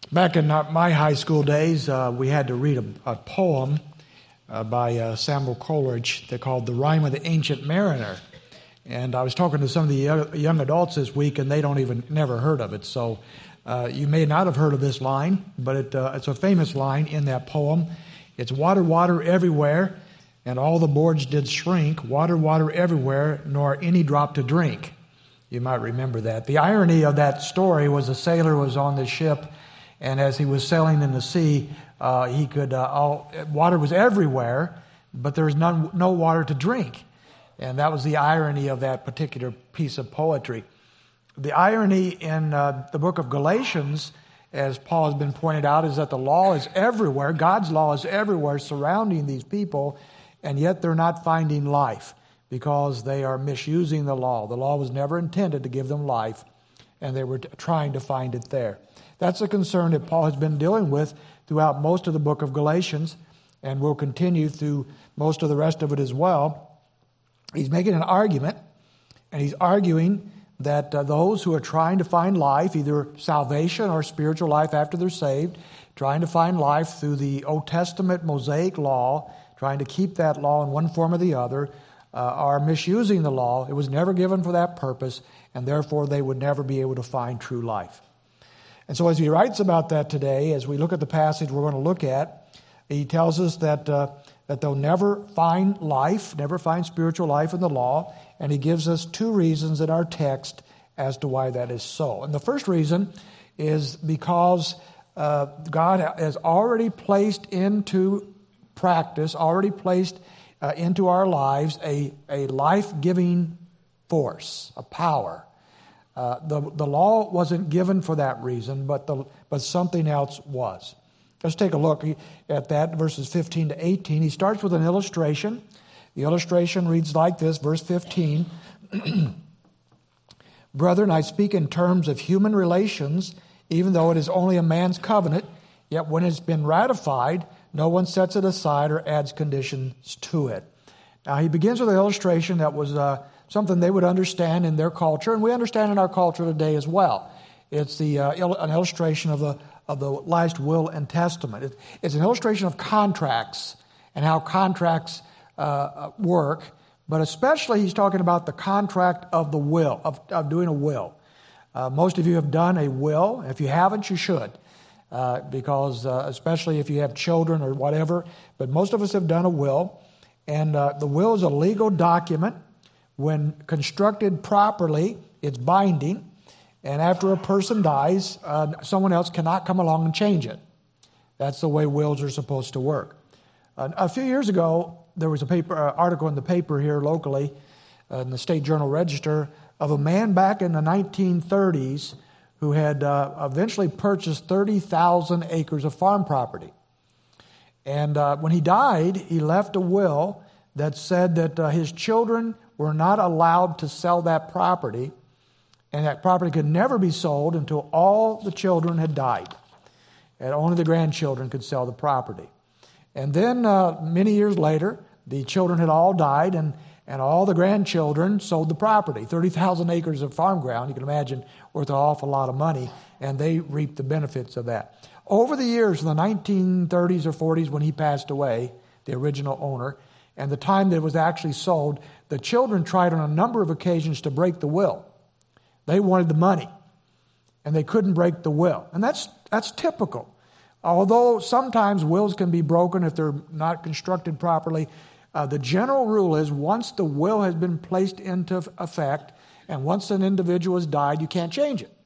Back in my high school days, we had to read a poem by Samuel Coleridge called The Rime of the Ancient Mariner. And I was talking to some of the young adults this week, and they never heard of it. So you may not have heard of this line, but it's a famous line in that poem. It's water, water everywhere, and all the boards did shrink. Water, water everywhere, nor any drop to drink. You might remember that. The irony of that story was a sailor was on the ship, and as he was sailing in the sea, water was everywhere, but there was no water to drink. And that was the irony of that particular piece of poetry. The irony in the book of Galatians, as Paul has been pointed out, is that the law is everywhere. God's law is everywhere surrounding these people, and yet they're not finding life because they are misusing the law. The law was never intended to give them life, and they were trying to find it there. That's a concern that Paul has been dealing with throughout most of the book of Galatians, and will continue through most of the rest of it as well. He's making an argument, and he's arguing that those who are trying to find life, either salvation or spiritual life after they're saved, trying to find life through the Old Testament Mosaic law, trying to keep that law in one form or the other, are misusing the law. It was never given for that purpose, and therefore they would never be able to find true life. And so as he writes about that today, as we look at the passage we're going to look at, he tells us that they'll never find life, never find spiritual life in the law, and he gives us two reasons in our text as to why that is so. And the first reason is because God has already placed into practice, already placed into our lives a life-giving force, a power. The law wasn't given for that reason, but something else was. Let's take a look at that, verses 15 to 18. He starts with an illustration. The illustration reads like this, verse 15. Brethren, I speak in terms of human relations, even though it is only a man's covenant, yet when it's been ratified, no one sets it aside or adds conditions to it. Now, he begins with an illustration that was something they would understand in their culture, and we understand in our culture today as well. It's an illustration of the last will and testament. It's an illustration of contracts and how contracts work, but especially he's talking about the contract of the will, of doing a will. Most of you have done a will. If you haven't, you should, because especially if you have children or whatever, but most of us have done a will, and the will is a legal document. When constructed properly, it's binding. And after a person dies, someone else cannot come along and change it. That's the way wills are supposed to work. A few years ago, there was an article in the paper here locally, in the State Journal Register, of a man back in the 1930s who had eventually purchased 30,000 acres of farm property. And when he died, he left a will that said that his children were not allowed to sell that property, and that property could never be sold until all the children had died. And only the grandchildren could sell the property. And then many years later, the children had all died, and all the grandchildren sold the property. 30,000 acres of farm ground, you can imagine, worth an awful lot of money, and they reaped the benefits of that. Over the years, in the 1930s or 40s when he passed away, the original owner, and the time that it was actually sold, the children tried on a number of occasions to break the will. They wanted the money, and they couldn't break the will. And that's typical. Although sometimes wills can be broken if they're not constructed properly, the general rule is once the will has been placed into effect, and once an individual has died, you can't change it.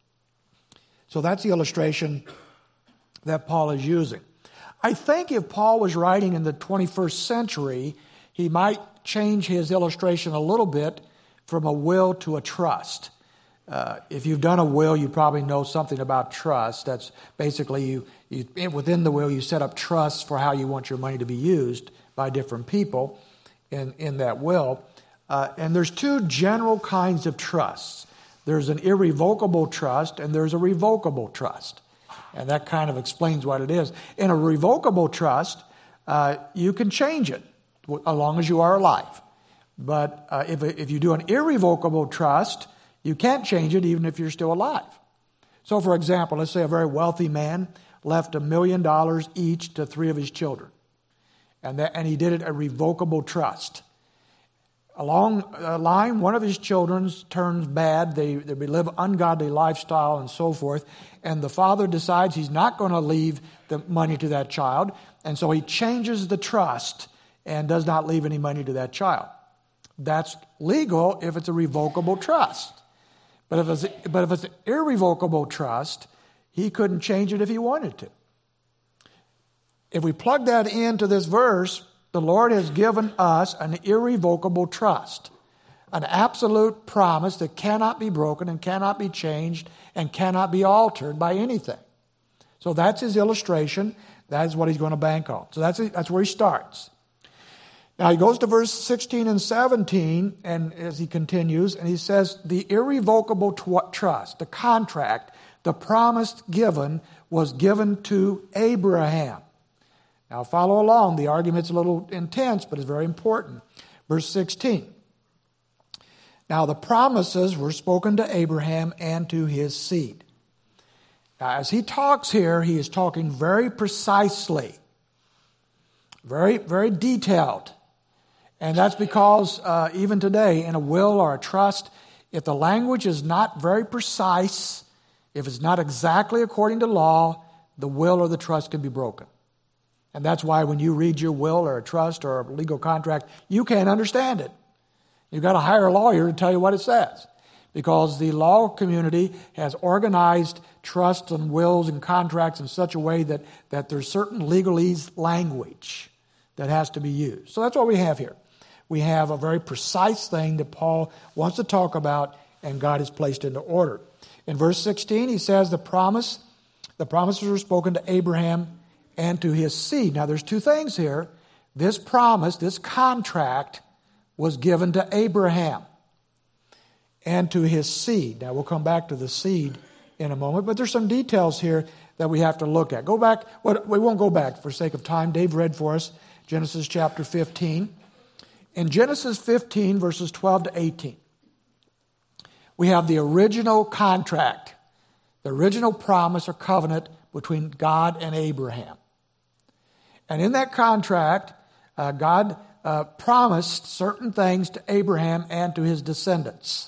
So that's the illustration that Paul is using. I think if Paul was writing in the 21st century, he might change his illustration a little bit from a will to a trust. If you've done a will, you probably know something about trust. That's basically you within the will, you set up trusts for how you want your money to be used by different people in that will. And there's two general kinds of trusts. There's an irrevocable trust and there's a revocable trust. And that kind of explains what it is. In a revocable trust, you can change it as long as you are alive. But if you do an irrevocable trust, you can't change it even if you're still alive. So, for example, let's say a very wealthy man left $1 million each to 3 of his children. And he did it a revocable trust. Along the line, one of his children turns bad. They live ungodly lifestyle and so forth. And the father decides he's not going to leave the money to that child. And so he changes the trust and does not leave any money to that child. That's legal if it's a revocable trust. But if it's an irrevocable trust, he couldn't change it if he wanted to. If we plug that into this verse, the Lord has given us an irrevocable trust, an absolute promise that cannot be broken and cannot be changed and cannot be altered by anything. So that's his illustration. That is what he's going to bank on. So that's where he starts. Now he goes to verse 16 and 17, and as he continues, and he says, the irrevocable trust, the contract, the promise given was given to Abraham. Now follow along. The argument's a little intense, but it's very important. Verse 16. Now the promises were spoken to Abraham and to his seed. Now as he talks here, he is talking very precisely, very, very detailed. And that's because even today in a will or a trust, if the language is not very precise, if it's not exactly according to law, the will or the trust can be broken. And that's why when you read your will or a trust or a legal contract, you can't understand it. You've got to hire a lawyer to tell you what it says. Because the law community has organized trusts and wills and contracts in such a way that there's certain legalese language that has to be used. So that's what we have here. We have a very precise thing that Paul wants to talk about and God has placed into order. In verse 16, he says the promises were spoken to Abraham and to his seed. Now there's two things here. This promise, this contract was given to Abraham and to his seed. Now we'll come back to the seed in a moment, but there's some details here that we have to look at. Go back, we won't go back for sake of time. Dave read for us Genesis chapter 15. In Genesis 15, verses 12 to 18, we have the original contract, the original promise or covenant between God and Abraham. And in that contract, God promised certain things to Abraham and to his descendants.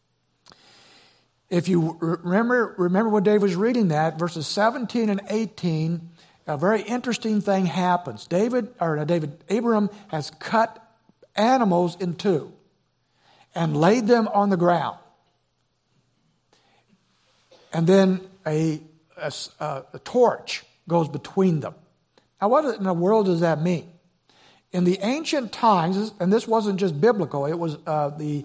If you remember when Dave was reading that, verses 17 and 18, a very interesting thing happens. Abraham has cut animals in two and laid them on the ground. And then a torch goes between them. Now, what in the world does that mean? In the ancient times, and this wasn't just biblical, it was the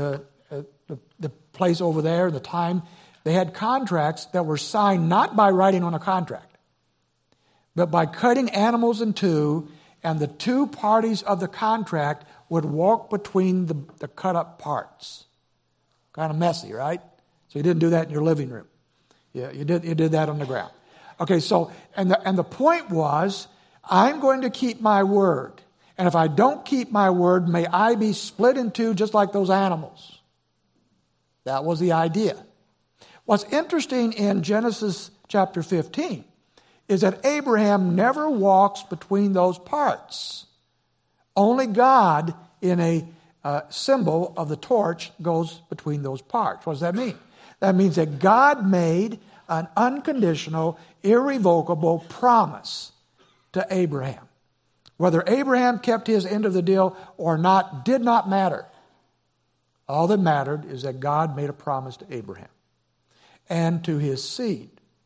place over there, the time, they had contracts that were signed not by writing on a contract, but by cutting animals in two, and the two parties of the contract would walk between the cut up parts. Kind of messy, right? So you didn't do that in your living room. Yeah, you did that on the ground. Okay, so, and the point was, I'm going to keep my word. And if I don't keep my word, may I be split in two just like those animals. That was the idea. What's interesting in Genesis chapter 15 is that Abraham never walks between those parts. Only God, in a symbol of the torch, goes between those parts. What does that mean? That means that God made an unconditional, irrevocable promise to Abraham. Whether Abraham kept his end of the deal or not did not matter. All that mattered is that God made a promise to Abraham and to his seed.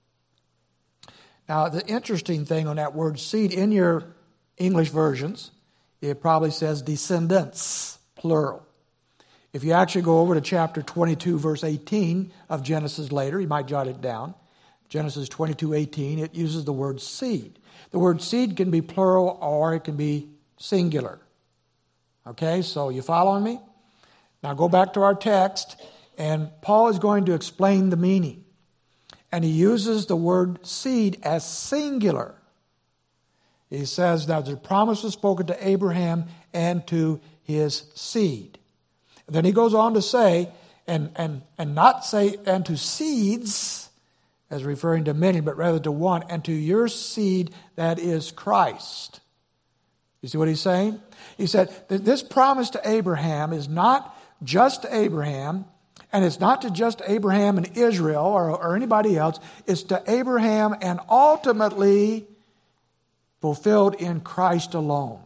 Now, the interesting thing on that word seed, in your English versions, it probably says descendants, plural. If you actually go over to chapter 22, verse 18 of Genesis later, you might jot it down. Genesis 22:18, it uses the word seed. The word seed can be plural or it can be singular. Okay, so you following me? Now go back to our text, and Paul is going to explain the meaning. And he uses the word seed as singular. He says that the promise was spoken to Abraham and to his seed. And then he goes on to say, and not say, and to seeds, as referring to many, but rather to one, and to your seed, that is Christ. You see what he's saying? He said that this promise to Abraham is not just to Abraham, and it's not to just Abraham and Israel or anybody else. It's to Abraham and ultimately fulfilled in Christ alone.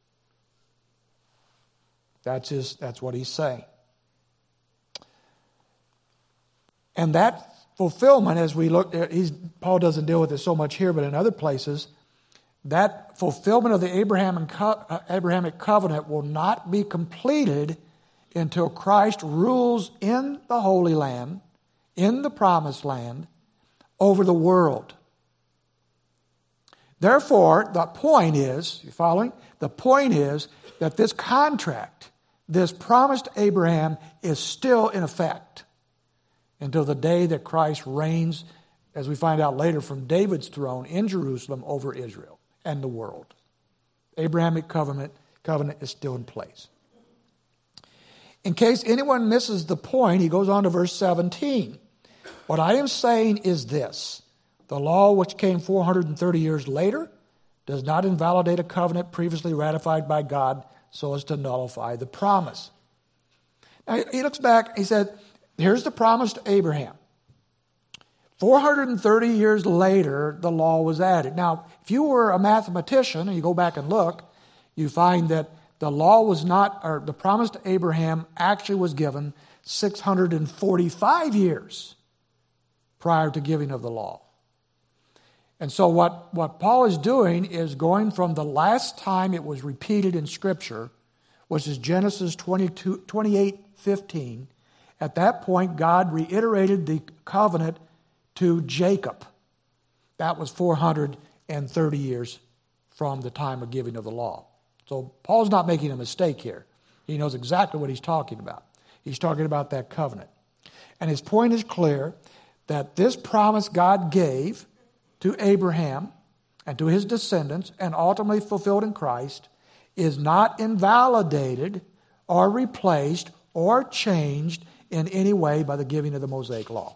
That's what he's saying. And that fulfillment, as we look at, Paul doesn't deal with it so much here, but in other places, that fulfillment of the Abrahamic covenant will not be completed until Christ rules in the Holy Land, in the Promised Land, over the world. Therefore, the point is, you following? The point is that this contract, this promise to Abraham, is still in effect until the day that Christ reigns, as we find out later, from David's throne in Jerusalem over Israel and the world. Abrahamic covenant is still in place. In case anyone misses the point, he goes on to verse 17. What I am saying is this: the law, which came 430 years later, does not invalidate a covenant previously ratified by God so as to nullify the promise. Now, he looks back, he said, here's the promise to Abraham. 430 years later, the law was added. Now, if you were a mathematician and you go back and look, you find that the law was not, or the promise to Abraham actually was given 645 years prior to giving of the law. And so what Paul is doing is going from the last time it was repeated in Scripture, which is Genesis 28:15. At that point, God reiterated the covenant to Jacob. That was 430 years from the time of giving of the law. So Paul's not making a mistake here. He knows exactly what he's talking about. He's talking about that covenant. And his point is clear that this promise God gave to Abraham and to his descendants and ultimately fulfilled in Christ is not invalidated or replaced or changed in any way by the giving of the Mosaic Law.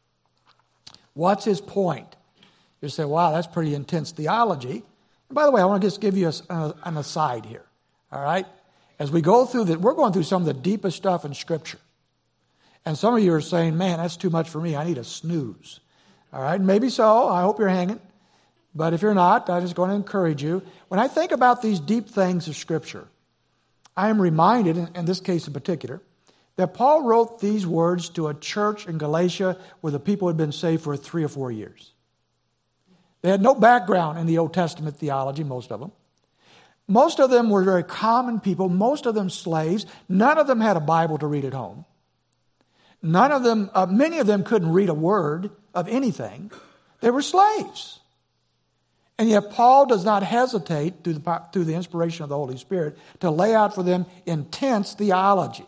What's his point? You say, wow, that's pretty intense theology. And by the way, I want to just give you an aside here. All right? As we go through that, we're going through some of the deepest stuff in Scripture. And some of you are saying, man, that's too much for me. I need a snooze. All right? Maybe so. I hope you're hanging. But if you're not, I'm just going to encourage you. When I think about these deep things of Scripture, I am reminded, in this case in particular, that Paul wrote these words to a church in Galatia where the people had been saved for 3 or 4 years. They had no background in the Old Testament theology, most of them. Most of them were very common people, most of them slaves. None of them had a Bible to read at home. None of them, many of them couldn't read a word of anything. They were slaves. And yet Paul does not hesitate, through the inspiration of the Holy Spirit, to lay out for them intense theology.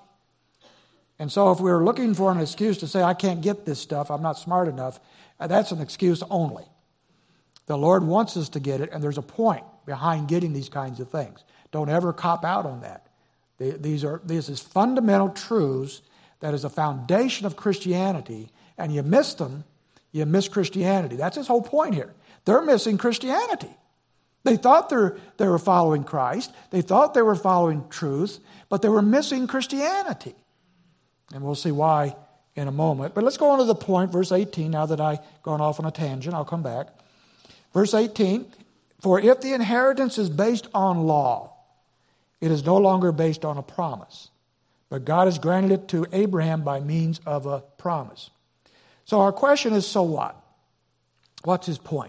And so if we're looking for an excuse to say, I can't get this stuff, I'm not smart enough, that's an excuse only. The Lord wants us to get it, and there's a point behind getting these kinds of things. Don't ever cop out on that. These is fundamental truths that is a foundation of Christianity, and you miss them, you miss Christianity. That's his whole point here. They're missing Christianity. They thought they were following Christ. They thought they were following truth, but they were missing Christianity. And we'll see why in a moment. But let's go on to the point, verse 18, now that I've gone off on a tangent. I'll come back. Verse 18, for if the inheritance is based on law, it is no longer based on a promise. But God has granted it to Abraham by means of a promise. So our question is, so what? What's his point?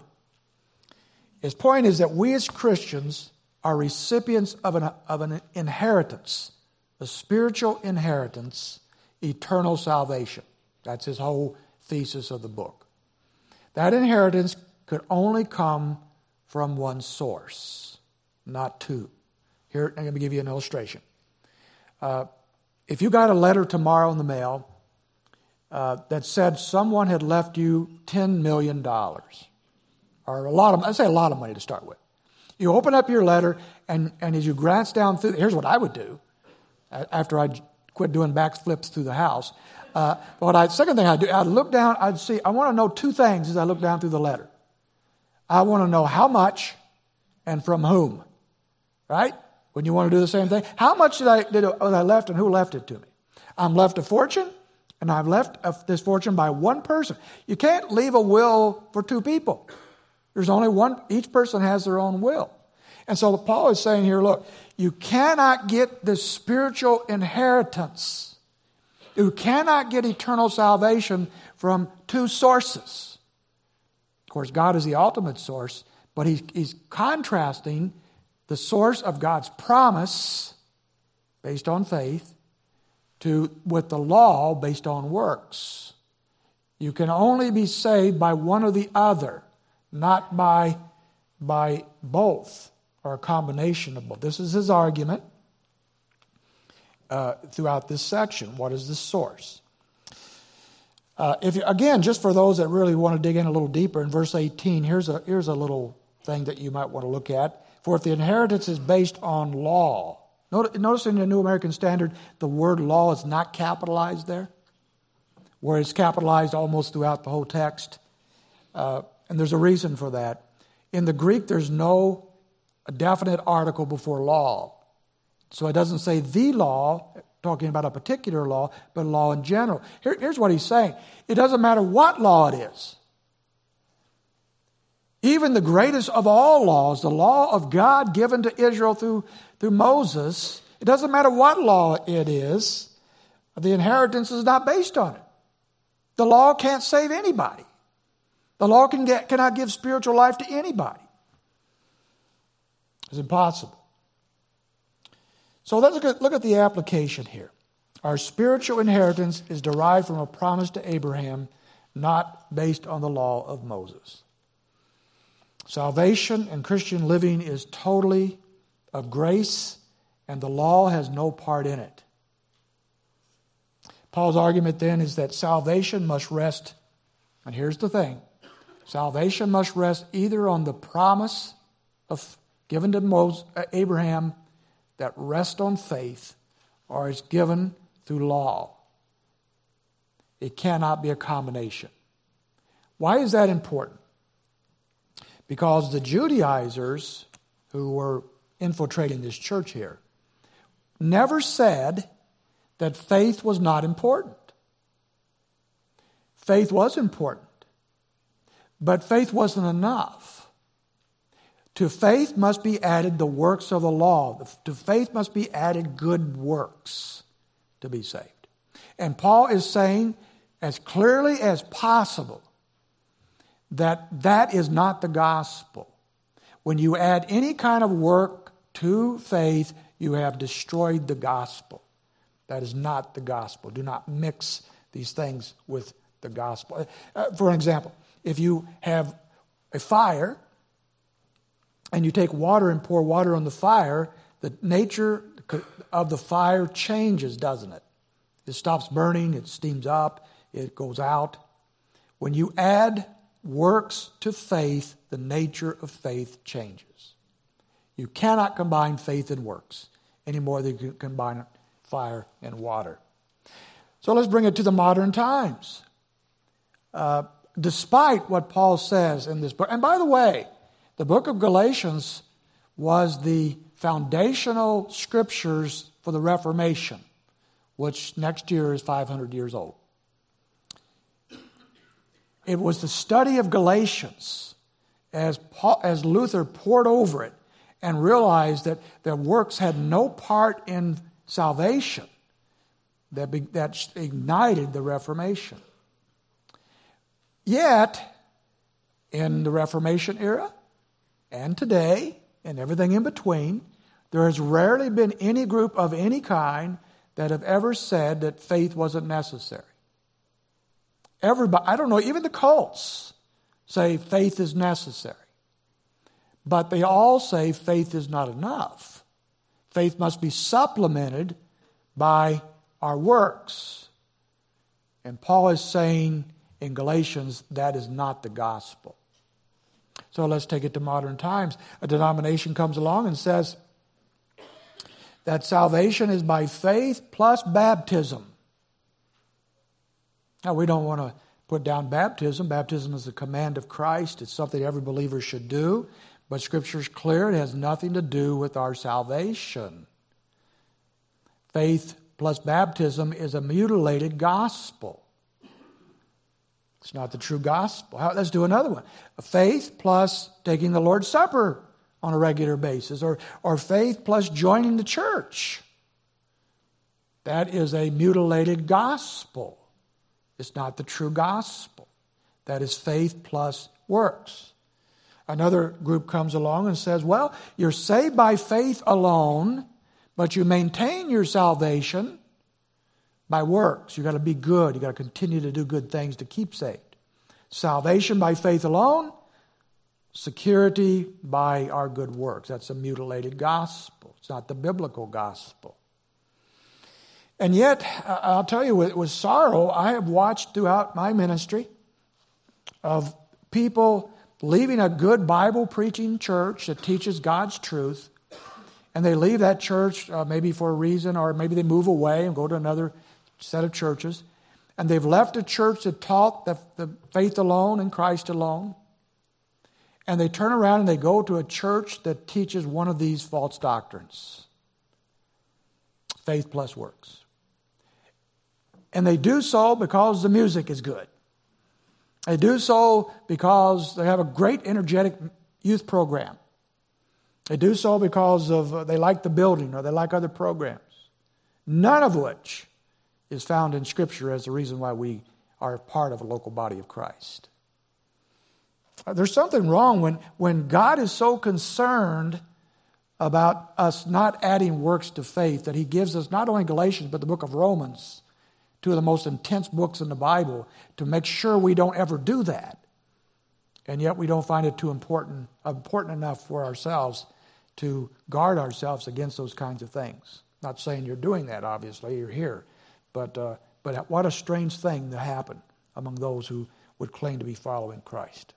His point is that we as Christians are recipients of an inheritance, a spiritual inheritance, eternal salvation. That's his whole thesis of the book. That inheritance could only come from one source, not two. Here, I'm going to give you an illustration. If you got a letter tomorrow in the mail that said someone had left you $10 million, or I'd say a lot of money to start with. You open up your letter, and as you glance down through, here's what I would do after I quit doing backflips through the house. Second thing I'd do, I'd look down, I'd see, I want to know two things as I look down through the letter. I want to know how much and from whom. Right? When you want to do the same thing. How much was I left and who left it to me? I'm left a fortune, and I've left this fortune by one person. You can't leave a will for two people. There's only one. Each person has their own will. And so Paul is saying here, look, you cannot get this spiritual inheritance. You cannot get eternal salvation from two sources. Of course, God is the ultimate source, but he's contrasting the source of God's promise based on faith with the law based on works. You can only be saved by one or the other, not by both or a combination of both. This is his argument throughout this section. What is the source? Again, just for those that really want to dig in a little deeper, in verse 18, here's a little thing that you might want to look at. For if the inheritance is based on law, notice in the New American Standard, the word law is not capitalized there, where it's capitalized almost throughout the whole text. And there's a reason for that. In the Greek, there's no definite article before law. So it doesn't say the law, talking about a particular law, but law in general. Here's what he's saying. It doesn't matter what law it is. Even the greatest of all laws, the law of God given to Israel through Moses, it doesn't matter what law it is, the inheritance is not based on it. The law can't save anybody. The law cannot give spiritual life to anybody. It's impossible. So let's look at the application here. Our spiritual inheritance is derived from a promise to Abraham, not based on the law of Moses. Salvation and Christian living is totally of grace, and the law has no part in it. Paul's argument then is that salvation must rest, and here's the thing, salvation must rest either on the promise given to Abraham that rests on faith, or is given through law. It cannot be a combination. Why is that important? Because the Judaizers who were infiltrating this church here never said that faith was not important. Faith was important, but faith wasn't enough. To faith must be added the works of the law. To faith must be added good works to be saved. And Paul is saying as clearly as possible that is not the gospel. When you add any kind of work to faith, you have destroyed the gospel. That is not the gospel. Do not mix these things with the gospel. For example, if you have a fire and you take water and pour water on the fire, the nature of the fire changes, doesn't it? It stops burning, it steams up, it goes out. When you add works to faith, the nature of faith changes. You cannot combine faith and works any more than you can combine fire and water. So let's bring it to the modern times. Despite what Paul says in this book, and by the way, the book of Galatians was the foundational scriptures for the Reformation, which next year is 500 years old. It was the study of Galatians as Luther pored over it and realized that their works had no part in salvation that ignited the Reformation. Yet, in the Reformation era and today and everything in between, there has rarely been any group of any kind that have ever said that faith wasn't necessary. Everybody, I don't know, even the cults say faith is necessary. But they all say faith is not enough. Faith must be supplemented by our works. And Paul is saying in Galatians that is not the gospel. So let's take it to modern times. A denomination comes along and says that salvation is by faith plus baptism. Now, we don't want to put down baptism. Baptism is a command of Christ. It's something every believer should do. But Scripture is clear. It has nothing to do with our salvation. Faith plus baptism is a mutilated gospel. It's not the true gospel. Let's do another one. Faith plus taking the Lord's Supper on a regular basis, or faith plus joining the church. That is a mutilated gospel. It's not the true gospel. That is faith plus works. Another group comes along and says, well, you're saved by faith alone, but you maintain your salvation by works. You've got to be good. You've got to continue to do good things to keep saved. Salvation by faith alone, security by our good works. That's a mutilated gospel. It's not the biblical gospel. And yet, I'll tell you with sorrow, I have watched throughout my ministry of people leaving a good Bible-preaching church that teaches God's truth, and they leave that church maybe for a reason, or maybe they move away and go to another set of churches, and they've left a church that taught the faith alone and Christ alone, and they turn around and they go to a church that teaches one of these false doctrines. Faith plus works. And they do so because the music is good. They do so because they have a great energetic youth program. They do so because they like the building or they like other programs. None of which is found in Scripture as the reason why we are part of a local body of Christ. There's something wrong when God is so concerned about us not adding works to faith that He gives us not only Galatians but the book of Romans, two of the most intense books in the Bible, to make sure we don't ever do that. And yet we don't find it too important enough for ourselves to guard ourselves against those kinds of things. Not saying you're doing that, obviously, you're here. But what a strange thing to happen among those who would claim to be following Christ.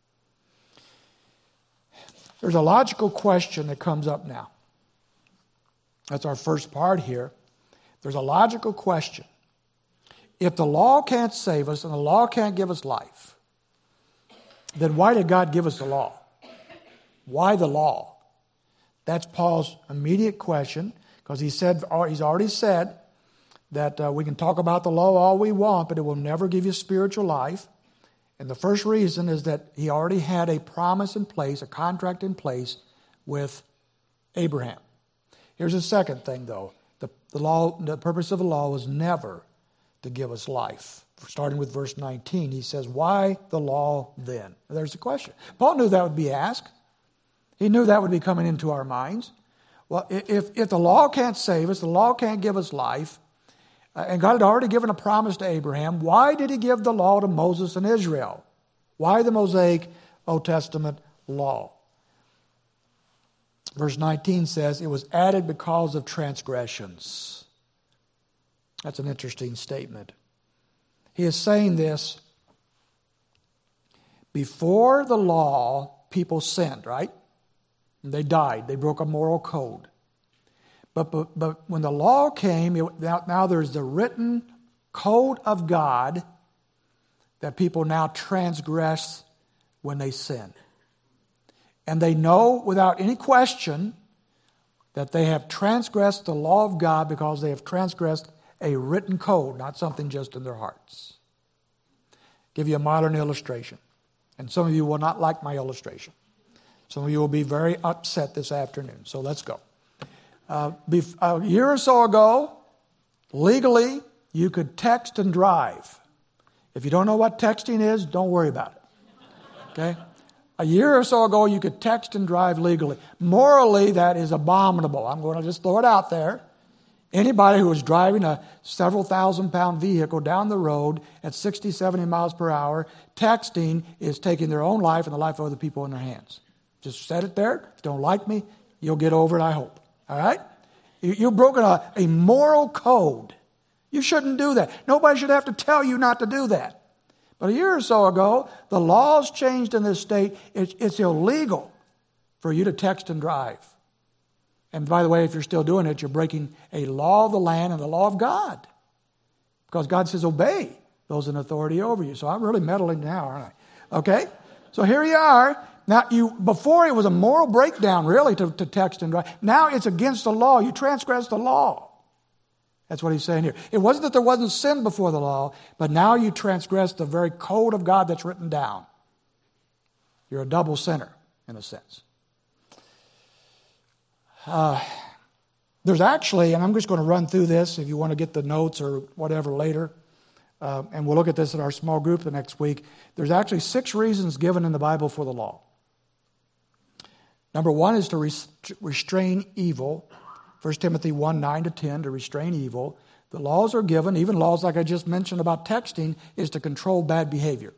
There's a logical question that comes up now. That's our first part here. There's a logical question. If the law can't save us and the law can't give us life, then why did God give us the law? Why the law? That's Paul's immediate question, because he's already said that we can talk about the law all we want, but it will never give you spiritual life. And the first reason is that he already had a promise in place, a contract in place with Abraham. Here's the second thing, though. The purpose of the law was never to give us life. Starting with verse 19, he says, why the law then? There's the question. Paul knew that would be asked. He knew that would be coming into our minds. Well, if the law can't save us, the law can't give us life, and God had already given a promise to Abraham, why did He give the law to Moses and Israel? Why the Mosaic Old Testament law? Verse 19 says, it was added because of transgressions. That's an interesting statement. He is saying this, before the law, people sinned, right? And they died. They broke a moral code. But when the law came, now there's the written code of God that people now transgress when they sin. And they know without any question that they have transgressed the law of God because they have transgressed a written code, not something just in their hearts. Give you a modern illustration. And some of you will not like my illustration. Some of you will be very upset this afternoon. So let's go. A year or so ago, legally, you could text and drive. If you don't know what texting is, don't worry about it. Okay? A year or so ago, you could text and drive legally. Morally, that is abominable. I'm going to just throw it out there. Anybody who is driving a several thousand-pound vehicle down the road at 60, 70 miles per hour, texting is taking their own life and the life of other people in their hands. Just set it there. If you don't like me, you'll get over it, I hope. All right? You've broken a moral code. You shouldn't do that. Nobody should have to tell you not to do that. But a year or so ago, the laws changed in this state. It's illegal for you to text and drive. And by the way, if you're still doing it, you're breaking a law of the land and the law of God. Because God says obey. those in authority over you. So I'm really meddling now, aren't I? Okay? So here you are. Now, before it was a moral breakdown, really, to text and drive. Now it's against the law. You transgress the law. That's what he's saying here. It wasn't that there wasn't sin before the law, but now you transgress the very code of God that's written down. You're a double sinner, in a sense. There's actually, and I'm just going to run through this if you want to get the notes or whatever later, and we'll look at this in our small group the next week. There's actually 6 reasons given in the Bible for the law. Number 1 is to restrain evil. 1 Timothy 1, 9-10, to restrain evil. The laws are given, even laws like I just mentioned about texting, is to control bad behavior.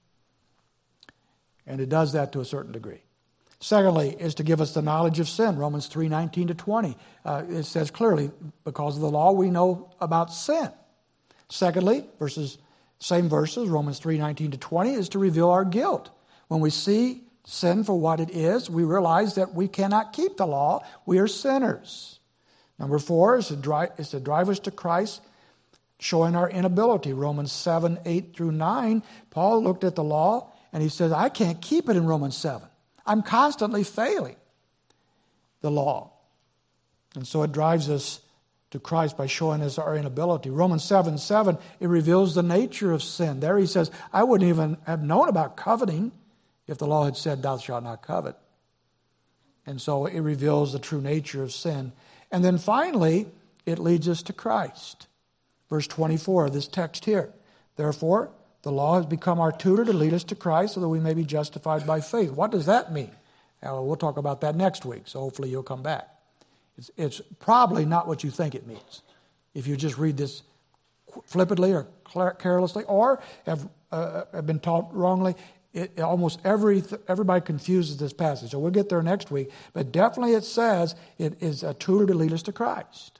And it does that to a certain degree. Secondly, is to give us the knowledge of sin. Romans 3, 19-20. It says clearly, because of the law, we know about sin. Secondly, same verses, Romans 3, 19-20, is to reveal our guilt. When we see sin for what it is, we realize that we cannot keep the law. We are sinners. Number 4 is to drive us to Christ, showing our inability. Romans 7, 8-9, Paul looked at the law and he says, I can't keep it in Romans 7. I'm constantly failing the law. And so it drives us to Christ by showing us our inability. Romans 7, it reveals the nature of sin. There he says, I wouldn't even have known about coveting if the law had said, thou shalt not covet. And so it reveals the true nature of sin. And then finally, it leads us to Christ. Verse 24 of this text here. Therefore, the law has become our tutor to lead us to Christ so that we may be justified by faith. What does that mean? We'll talk about that next week, so hopefully you'll come back. It's probably not what you think it means. If you just read this flippantly or carelessly or have been taught wrongly, almost everybody confuses this passage. So we'll get there next week. But definitely it says it is a tutor to lead us to Christ.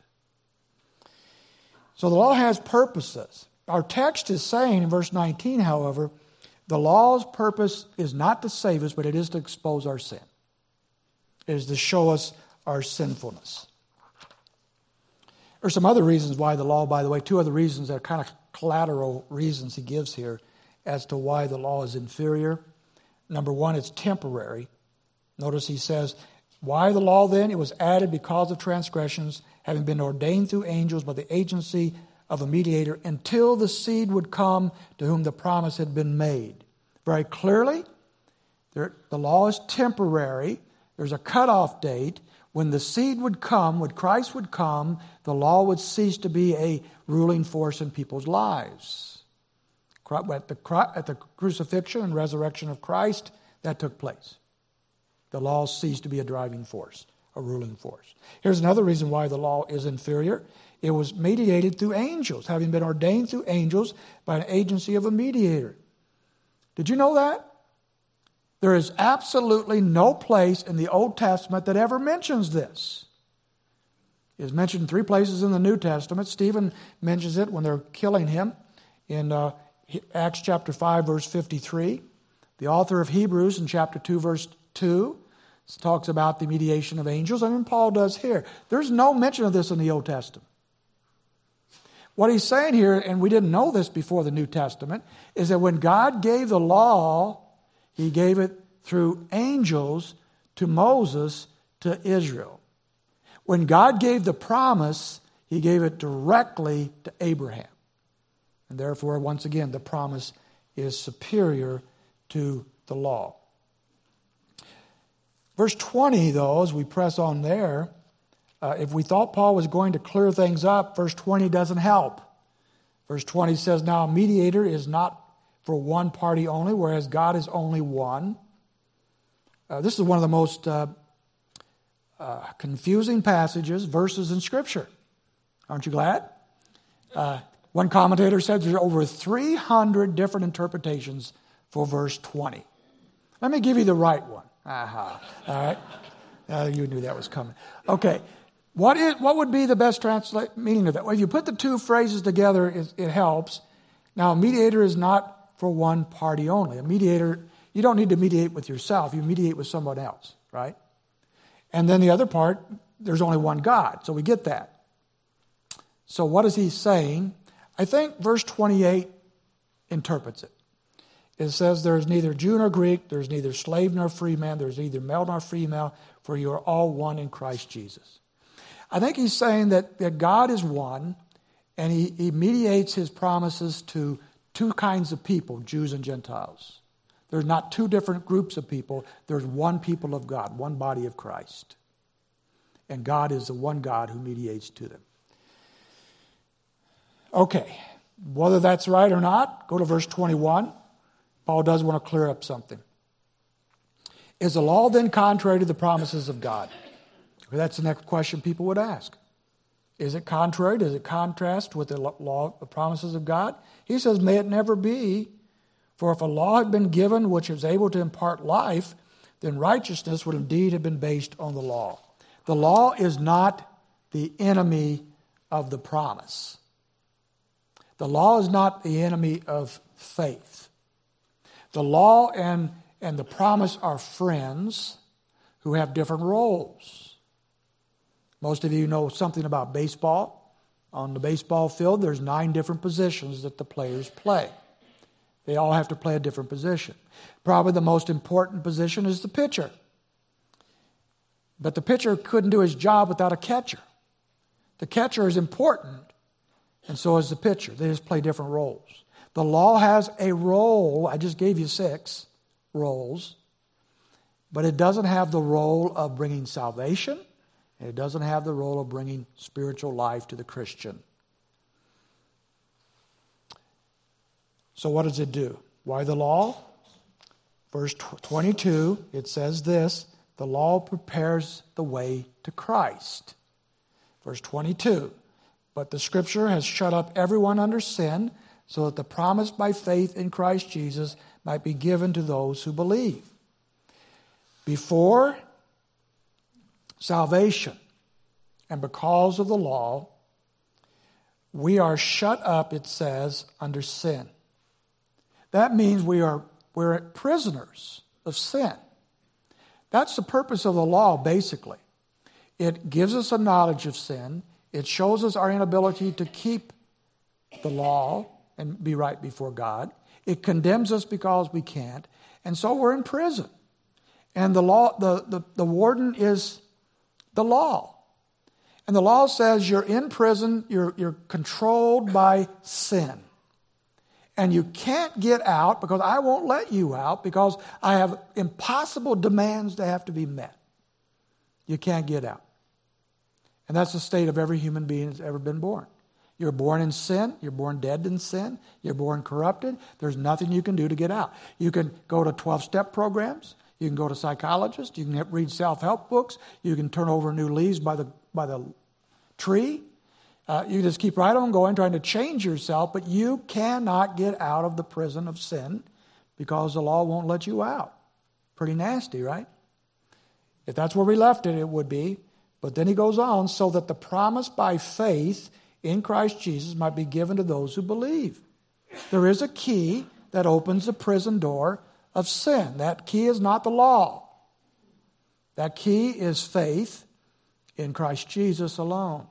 So the law has purposes. Our text is saying in verse 19, however, the law's purpose is not to save us, but it is to expose our sin. It is to show us our sinfulness. There's some other reasons why the law, by the way, 2 other reasons that are kind of collateral reasons he gives here as to why the law is inferior. Number 1, it's temporary. Notice he says, why the law then? It was added because of transgressions, having been ordained through angels by the agency of a mediator until the seed would come to whom the promise had been made. Very clearly, the law is temporary. There's a cutoff date. When the seed would come, when Christ would come, the law would cease to be a ruling force in people's lives. At the crucifixion and resurrection of Christ, that took place. The law ceased to be a driving force, a ruling force. Here's another reason why the law is inferior. It was mediated through angels, having been ordained through angels by an agency of a mediator. Did you know that? There is absolutely no place in the Old Testament that ever mentions this. It is mentioned in 3 places in the New Testament. Stephen mentions it when they're killing him in Acts chapter 5, verse 53. The author of Hebrews in chapter 2, verse 2 talks about the mediation of angels. I mean, Paul does here. There's no mention of this in the Old Testament. What he's saying here, and we didn't know this before the New Testament, is that when God gave the law, he gave it through angels to Moses to Israel. When God gave the promise, he gave it directly to Abraham. And therefore, once again, the promise is superior to the law. Verse 20, though, as we press on there, if we thought Paul was going to clear things up, verse 20 doesn't help. Verse 20 says, now a mediator is not for one party only, whereas God is only one. This is one of the most confusing passages, verses in Scripture. Aren't you glad? One commentator said there are over 300 different interpretations for verse 20. Let me give you the right one. All right. You knew that was coming. Okay. What would be the best meaning of that? Well, if you put the 2 phrases together, it helps. Now, a mediator is not for one party only. A mediator, you don't need to mediate with yourself. You mediate with someone else, right? And then the other part, there's only one God. So we get that. So what is he saying? I think verse 28 interprets it. It says there is neither Jew nor Greek, there is neither slave nor free man, there is neither male nor female, for you are all one in Christ Jesus. I think he's saying that God is one, and he mediates his promises to two kinds of people, Jews and Gentiles. There's not two different groups of people. There's one people of God, one body of Christ. And God is the one God who mediates to them. Okay, whether that's right or not, go to verse 21. Paul does want to clear up something. Is the law then contrary to the promises of God? That's the next question people would ask. Is it contrary? Does it contrast with the law, the promises of God? He says, may it never be. For if a law had been given which is able to impart life, then righteousness would indeed have been based on the law. The law is not the enemy of the promise. The law is not the enemy of faith. The law and the promise are friends who have different roles. Most of you know something about baseball. On the baseball field, there's 9 different positions that the players play. They all have to play a different position. Probably the most important position is the pitcher. But the pitcher couldn't do his job without a catcher. The catcher is important, and so is the pitcher. They just play different roles. The law has a role. I just gave you 6 roles. But it doesn't have the role of bringing salvation. And it doesn't have the role of bringing spiritual life to the Christian. So what does it do? Why the law? Verse 22, it says this, the law prepares the way to Christ. Verse 22, but the Scripture has shut up everyone under sin, so that the promise by faith in Christ Jesus might be given to those who believe. Before salvation, and because of the law, we are shut up, it says, under sin. That means we're prisoners of sin. That's the purpose of the law, basically. It gives us a knowledge of sin. It shows us our inability to keep the law and be right before God. It condemns us because we can't. And so we're in prison. And the law, the warden is the law. And the law says you're in prison, you're controlled by sin. And you can't get out because I won't let you out because I have impossible demands that have to be met. You can't get out. And that's the state of every human being that's ever been born. You're born in sin. You're born dead in sin. You're born corrupted. There's nothing you can do to get out. You can go to 12-step programs. You can go to psychologists. You can read self-help books. You can turn over new leaves by the tree. You just keep right on going, trying to change yourself, but you cannot get out of the prison of sin because the law won't let you out. Pretty nasty, right? If that's where we left it, it would be. But then he goes on, so that the promise by faith in Christ Jesus might be given to those who believe. There is a key that opens the prison door of sin. That key is not the law. That key is faith in Christ Jesus alone.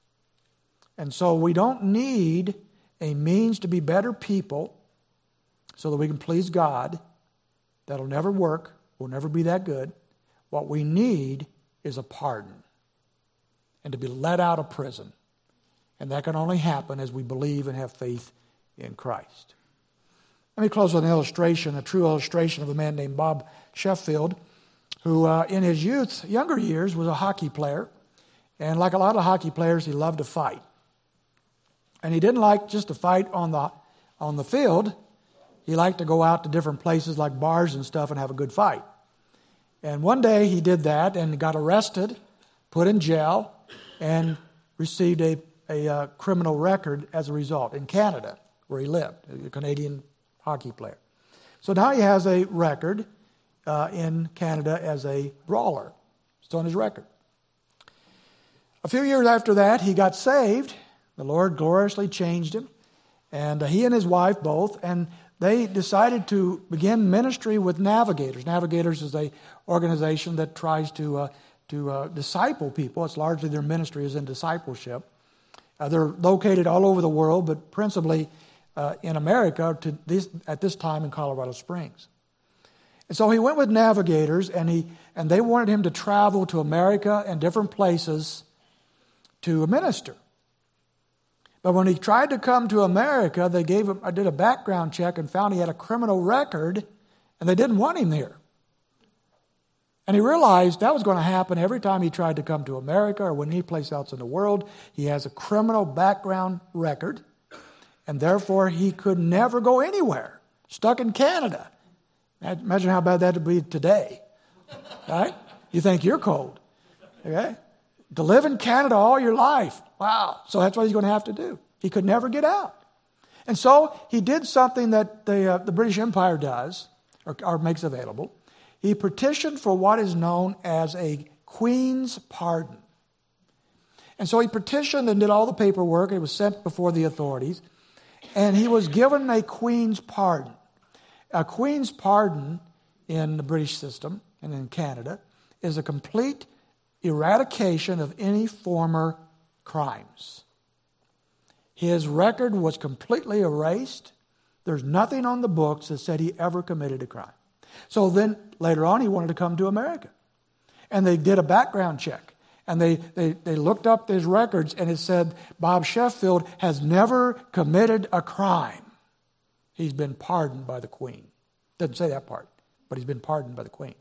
And so we don't need a means to be better people so that we can please God. That'll never work. We'll never be that good. What we need is a pardon and to be let out of prison. And that can only happen as we believe and have faith in Christ. Let me close with an illustration, a true illustration of a man named Bob Sheffield, who in his younger years, was a hockey player. And like a lot of hockey players, he loved to fight. And he didn't like just to fight on the field. He liked to go out to different places like bars and stuff and have a good fight. And one day he did that and got arrested, put in jail, and received a criminal record as a result in Canada, where he lived, a Canadian hockey player. So now he has a record in Canada as a brawler. It's on his record. A few years after that, he got saved. The Lord gloriously changed him. And he and his wife both. And they decided to begin ministry with Navigators. Navigators is an organization that tries to disciple people. It's largely their ministry is in discipleship. They're located all over the world, but principally in America at this time in Colorado Springs. And so he went with navigators, and they wanted him to travel to America and different places to minister. But when he tried to come to America, I did a background check and found he had a criminal record, and they didn't want him here. And he realized that was going to happen every time he tried to come to America or any place else in the world. He has a criminal background record, and therefore he could never go anywhere. Stuck in Canada. Imagine how bad that would be today. Right? You think you're cold. Okay? To live in Canada all your life. Wow. So that's what he's going to have to do. He could never get out. And so he did something that the British Empire does, or makes available. He petitioned for what is known as a Queen's pardon. And so he petitioned and did all the paperwork. It was sent before the authorities. And he was given a Queen's pardon. A Queen's pardon in the British system and in Canada is a complete eradication of any former crimes. His record was completely erased. There's nothing on the books that said he ever committed a crime. So then later on he wanted to come to America. And they did a background check. And they looked up his records, and it said Bob Sheffield has never committed a crime. He's been pardoned by the Queen. Doesn't say that part, but he's been pardoned by the Queen.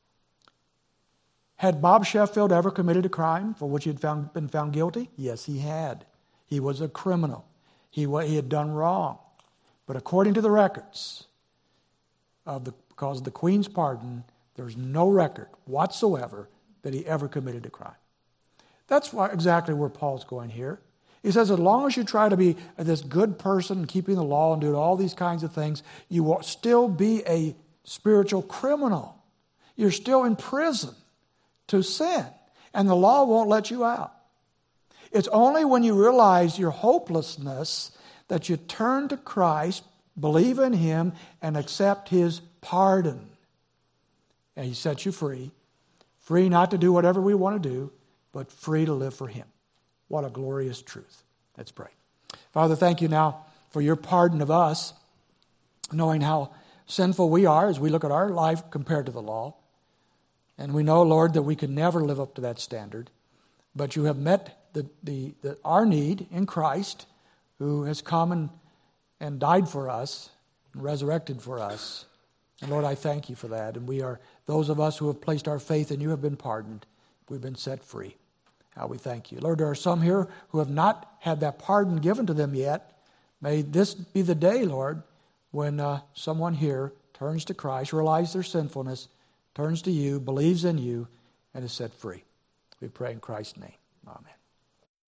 Had Bob Sheffield ever committed a crime for which he had been found guilty? Yes, he had. He was a criminal. He had done wrong. But according to the records, because of the Queen's pardon, there's no record whatsoever that he ever committed a crime. That's exactly where Paul's going here. He says, as long as you try to be this good person, keeping the law and doing all these kinds of things, you will still be a spiritual criminal. You're still in prison to sin, and the law won't let you out. It's only when you realize your hopelessness that you turn to Christ, believe in Him, and accept His pardon. And He sets you free. Free not to do whatever we want to do, but free to live for Him. What a glorious truth. Let's pray. Father, thank you now for your pardon of us, knowing how sinful we are as we look at our life compared to the law. And we know, Lord, that we can never live up to that standard. But you have met our need in Christ, who has come and died for us, and resurrected for us. And Lord, I thank you for that. And those of us who have placed our faith in you have been pardoned. We've been set free. How we thank you. Lord, there are some here who have not had that pardon given to them yet. May this be the day, Lord, when someone here turns to Christ, realizes their sinfulness, turns to you, believes in you, and is set free. We pray in Christ's name. Amen.